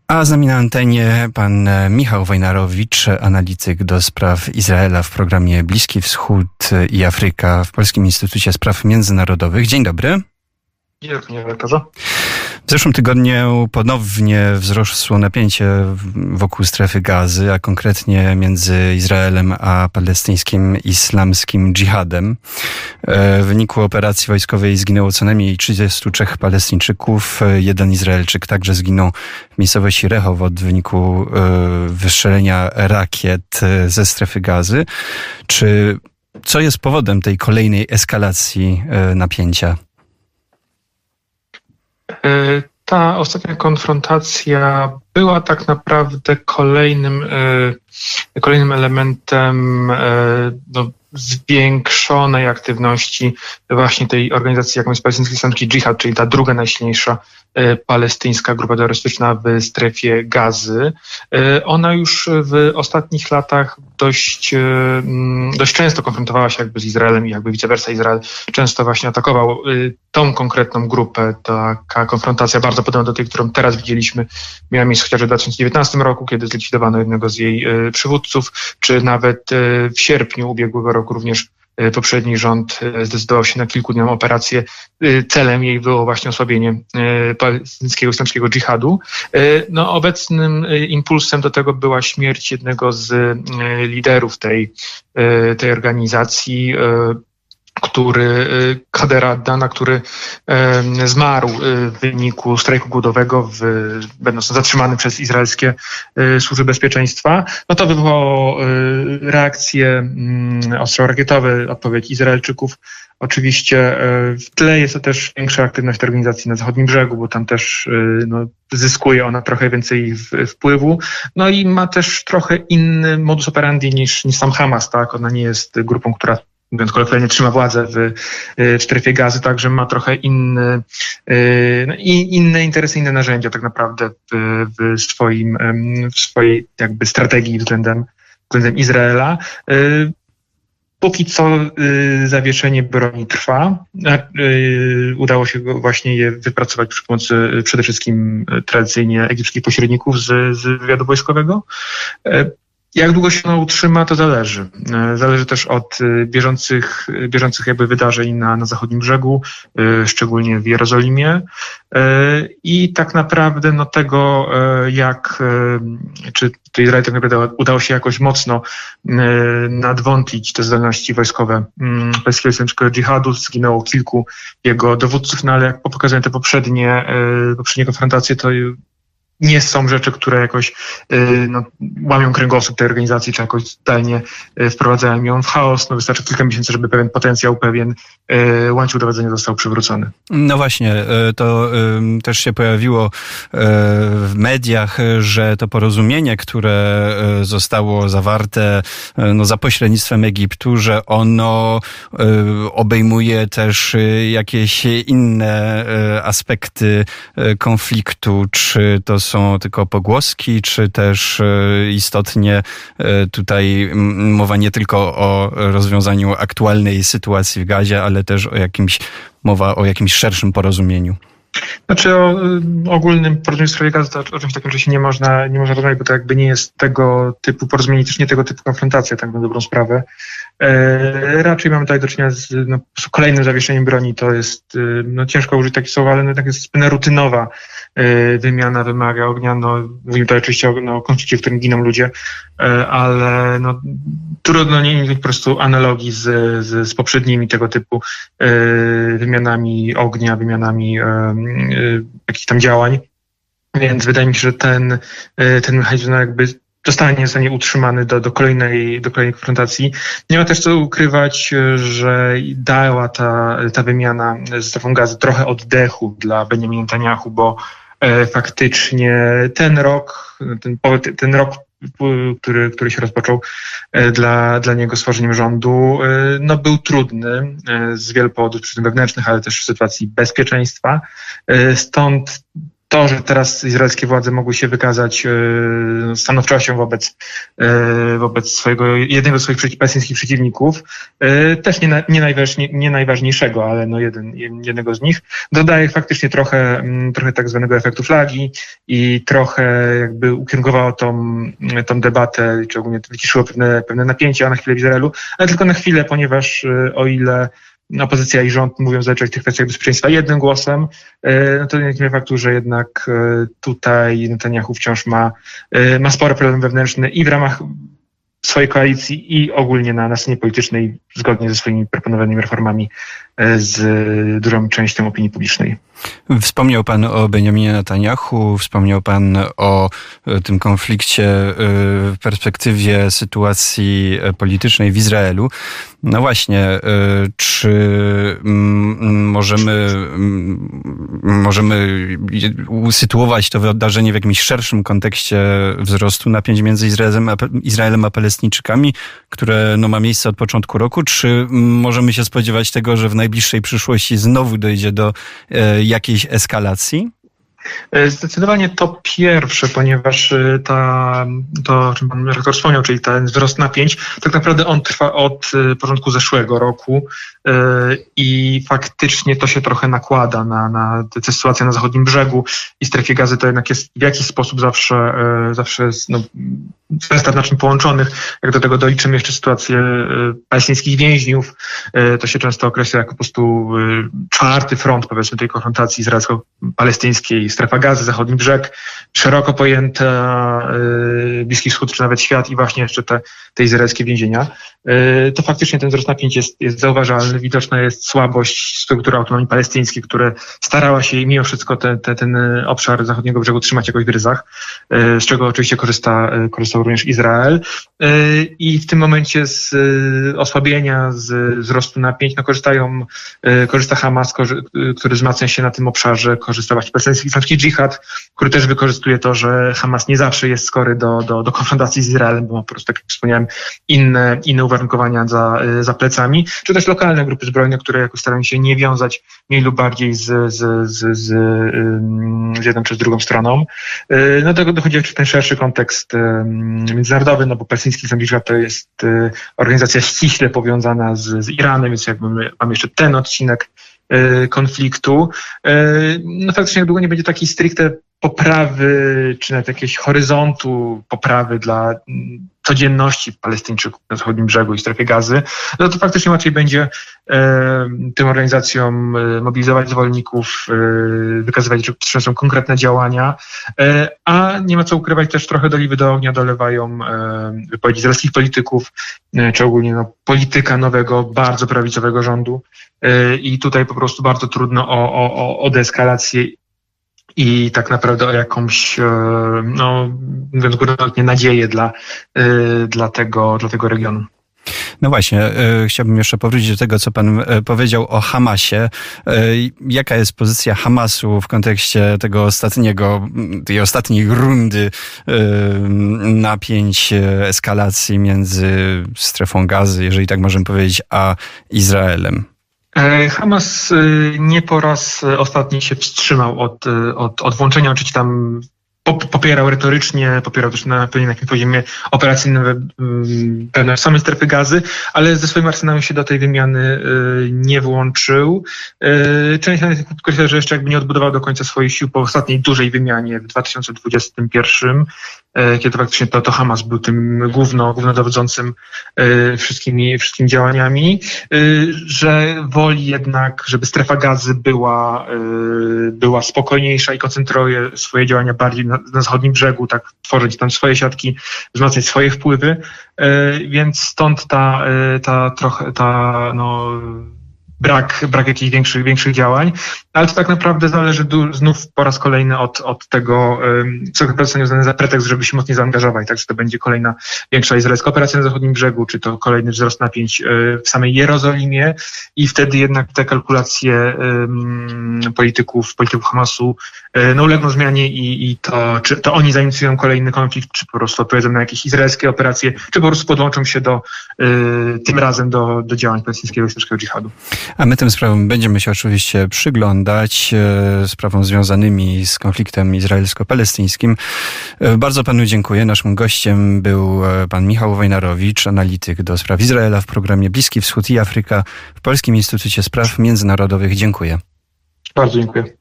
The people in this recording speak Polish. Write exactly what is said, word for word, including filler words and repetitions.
A z nami na antenie pan Michał Wojnarowicz, analityk do spraw Izraela w programie Bliski Wschód i Afryka w Polskim Instytucie Spraw Międzynarodowych. Dzień dobry. Dzień dobry, panie redaktorze. W zeszłym tygodniu ponownie wzrosło napięcie wokół strefy Gazy, a konkretnie między Izraelem a palestyńskim islamskim dżihadem. W wyniku operacji wojskowej zginęło co najmniej trzydziestu trzech Palestyńczyków. Jeden Izraelczyk także zginął w miejscowości Rehowot w wyniku wystrzelenia rakiet ze strefy Gazy. Czy co jest powodem tej kolejnej eskalacji napięcia? Ta ostatnia konfrontacja była tak naprawdę kolejnym, kolejnym elementem no, zwiększonej aktywności właśnie tej organizacji, jaką jest Palestyński Islamski Dżihad, czyli ta druga najsilniejsza palestyńska grupa terrorystyczna w strefie Gazy. Ona już w ostatnich latach dość, dość często konfrontowała się jakby z Izraelem i jakby vice versa. Izrael często właśnie atakował tą konkretną grupę. Taka konfrontacja bardzo podobna do tej, którą teraz widzieliśmy, miała miejsce chociażby w dwa tysiące dziewiętnastym roku, kiedy zlikwidowano jednego z jej przywódców, czy nawet w sierpniu ubiegłego roku również poprzedni rząd zdecydował się na kilkudniową operację. Celem jej było właśnie osłabienie palestyńskiego islamskiego dżihadu. No, obecnym impulsem do tego była śmierć jednego z liderów tej, tej organizacji, który, Kader Adana, który zmarł w wyniku strajku głodowego, w, będąc zatrzymany przez izraelskie służby bezpieczeństwa. No to wywołało reakcje ostrorakietowe, odpowiedź Izraelczyków. Oczywiście w tle jest to też większa aktywność tej organizacji na zachodnim brzegu, bo tam też no, zyskuje ona trochę więcej wpływu. No i ma też trochę inny modus operandi niż, niż sam Hamas, tak? Ona nie jest grupą, która, mówiąc kolokwialnie, trzyma władzę w, w strefie Gazy, także ma trochę inny, no, inne interesy, inne narzędzia tak naprawdę w, w, swoim, w swojej jakby strategii względem, względem Izraela. Póki co y, zawieszenie broni trwa. Y, udało się go właśnie je wypracować przy pomocy y, przede wszystkim y, tradycyjnie egipskich pośredników z, z wywiadu wojskowego. Y, Jak długo się ono utrzyma, to zależy. Zależy też od bieżących, bieżących jakby wydarzeń na, na zachodnim brzegu, szczególnie w Jerozolimie. I tak naprawdę no tego, jak, czy to Izrael tak naprawdę udało się jakoś mocno nadwątlić te zdolności wojskowe palestyńskiego islamskiego dżihadu. Zginęło kilku jego dowódców, no ale jak pokazują te poprzednie, poprzednie konfrontacje, to nie są rzeczy, które jakoś no, łamią kręgosłup tej organizacji, czy jakoś zdalnie wprowadzają ją w chaos. No, wystarczy kilka miesięcy, żeby pewien potencjał, pewien łańcuch dowodzenia został przywrócony. No właśnie, to też się pojawiło w mediach, że to porozumienie, które zostało zawarte no, za pośrednictwem Egiptu, że ono obejmuje też jakieś inne aspekty konfliktu, czy to są tylko pogłoski, czy też istotnie tutaj mowa nie tylko o rozwiązaniu aktualnej sytuacji w Gazie, ale też o jakimś, mowa o jakimś szerszym porozumieniu? Znaczy o ogólnym porozumieniu w sprawie Gazy to o czymś takim, że się nie można, nie można rozmawiać, bo to jakby nie jest tego typu porozumienie, też nie tego typu konfrontacja, tak na dobrą sprawę. E, raczej mamy tutaj do czynienia z no, kolejnym zawieszeniem broni. To jest, no ciężko użyć takich słów, ale no, tak jest rutynowa e, wymiana, wymaga ognia. No, mówimy tutaj oczywiście o no, konflikcie, w którym giną ludzie, e, ale no, trudno nie mieć po prostu analogii z, z, z poprzednimi tego typu e, wymianami ognia, wymianami e, jakichś tam działań. Więc wydaje mi się, że ten, ten mechanizm jakby zostanie, zostanie utrzymany do, do, kolejnej, do kolejnej konfrontacji. Nie ma też co ukrywać, że dała ta, ta wymiana z strefą Gazy trochę oddechu dla Benjamina Netanyahu, bo e, faktycznie ten rok, ten, ten rok, który, który się rozpoczął e, dla, dla niego stworzeniem rządu, e, no był trudny e, z wielu powodów, przyczyn wewnętrznych, ale też w sytuacji bezpieczeństwa. E, stąd to, że teraz izraelskie władze mogły się wykazać stanowczością wobec, wobec swojego, jednego z swoich palestyńskich przeciwników, też nie, na, nie, najważniej, nie najważniejszego, ale no jeden, jednego z nich, dodaje faktycznie trochę, trochę tak zwanego efektu flagi i trochę jakby ukierunkowało tą, tą debatę, czy ogólnie wyciszyło pewne, pewne napięcia na chwilę w Izraelu, ale tylko na chwilę, ponieważ o ile opozycja i rząd mówią zazwyczaj w tych kwestiach bezpieczeństwa jednym głosem, no to nie zmienia faktu, że jednak tutaj Netanyahu wciąż ma, ma spore problemy wewnętrzne i w ramach swojej koalicji i ogólnie na, na scenie politycznej, zgodnie ze swoimi proponowanymi reformami z dużą częścią opinii publicznej. Wspomniał pan o Benjaminie Netanyahu, wspomniał pan o tym konflikcie w perspektywie sytuacji politycznej w Izraelu. No właśnie, czy możemy, możemy usytuować to wydarzenie w jakimś szerszym kontekście wzrostu napięć między Izraelem a, Izraelem a Palestyńczykami, które no, ma miejsce od początku roku, czy możemy się spodziewać tego, że w najbliższej przyszłości znowu dojdzie do jakiejś eskalacji? Zdecydowanie to pierwsze, ponieważ ta, to, o czym pan redaktor wspomniał, czyli ten wzrost napięć, tak naprawdę on trwa od początku zeszłego roku i faktycznie to się trochę nakłada na, na tę sytuację na zachodnim brzegu i strefie Gazy. To jednak jest w jakiś sposób zawsze, zawsze jest, no, zestaw naczyń połączonych. Jak do tego doliczymy jeszcze sytuację palestyńskich więźniów, to się często określa jako po prostu czwarty front, powiedzmy, tej konfrontacji izraelsko-palestyńskiej. Strefa Gazy, zachodni brzeg, szeroko pojęta Bliski Wschód, czy nawet świat i właśnie jeszcze te, te izraelskie więzienia. To faktycznie ten wzrost napięć jest, jest zauważalny. Widoczna jest słabość struktury autonomii palestyńskiej, która starała się mimo wszystko te, te, ten obszar zachodniego brzegu trzymać jakoś w ryzach, z czego oczywiście korzysta, korzystał również Izrael. I w tym momencie z osłabienia, z wzrostu napięć, no korzystają, korzysta Hamas, który wzmacnia się na tym obszarze, korzysta właśnie palestyński islamski dżihad, który też wykorzystuje to, że Hamas nie zawsze jest skory do, do, do konfrontacji z Izraelem, bo ma po prostu, tak jak wspomniałem, inne, inne uwarunkowania za, za plecami, czy też lokalne grupy zbrojne, które jakoś starają się nie wiązać mniej lub bardziej z, z, z, z, z jedną czy z drugą stroną. No do tego dochodzi jeszcze ten szerszy kontekst międzynarodowy, no bo palestyński islamski dżihad to jest organizacja ściśle powiązana z, z Iranem, więc jakby mamy jeszcze ten odcinek konfliktu. No faktycznie jak długo nie będzie takiej stricte poprawy, czy nawet jakiegoś horyzontu poprawy dla codzienności Palestyńczyków na zachodnim brzegu i strefie Gazy, no to faktycznie łatwiej będzie e, tym organizacjom e, mobilizować zwolenników, e, wykazywać, że są konkretne działania, e, a nie ma co ukrywać, też trochę do oliwy do ognia dolewają e, wypowiedzi izraelskich polityków, e, czy ogólnie no, polityka nowego, bardzo prawicowego rządu e, i tutaj po prostu bardzo trudno o, o, o deeskalację i tak naprawdę o jakąś, no mówiąc górnolotnie, nadzieję dla, dla, tego, dla tego regionu. No właśnie, chciałbym jeszcze powrócić do tego, co pan powiedział o Hamasie. Jaka jest pozycja Hamasu w kontekście tego ostatniego, tej ostatniej rundy napięć, eskalacji między strefą Gazy, jeżeli tak możemy powiedzieć, a Izraelem? Hamas nie po raz ostatni się wstrzymał od, od, od włączenia, oczywiście tam popierał retorycznie, popierał też na pewnym poziomie operacyjnym pewne samej strefy Gazy, ale ze swoim arsenałem się do tej wymiany nie włączył. Część analityków podkreśla, że jeszcze jakby nie odbudował do końca swoich sił po ostatniej dużej wymianie w dwa tysiące dwudziestym pierwszym, kiedy faktycznie to, to Hamas był tym główno, głównodowodzącym wszystkimi, wszystkimi działaniami, że woli jednak, żeby strefa Gazy była, była spokojniejsza i koncentruje swoje działania bardziej na, na zachodnim brzegu, tak tworzyć tam swoje siatki, wzmacniać swoje wpływy, więc stąd ta, ta trochę, ta, no, brak, brak jakichś większych, większych działań, ale to tak naprawdę zależy du- znów po raz kolejny od, od tego, co naprawdę zostanie uznane za pretekst, żeby się mocniej zaangażować, tak, czy to będzie kolejna większa izraelska operacja na zachodnim brzegu, czy to kolejny wzrost napięć w samej Jerozolimie i wtedy jednak te kalkulacje um, polityków, polityków Hamasu no, ulegną zmianie i, i to, czy to oni zainicjują kolejny konflikt, czy po prostu odpowiedzą na jakieś izraelskie operacje, czy po prostu podłączą się do, y, tym razem do, do działań palestyńskiego islamskiego dżihadu. A my tym sprawom będziemy się oczywiście przyglądać, sprawom związanymi z konfliktem izraelsko-palestyńskim. Bardzo panu dziękuję. Naszym gościem był pan Michał Wojnarowicz, analityk do spraw Izraela w programie Bliski Wschód i Afryka w Polskim Instytucie Spraw Międzynarodowych. Dziękuję. Bardzo dziękuję.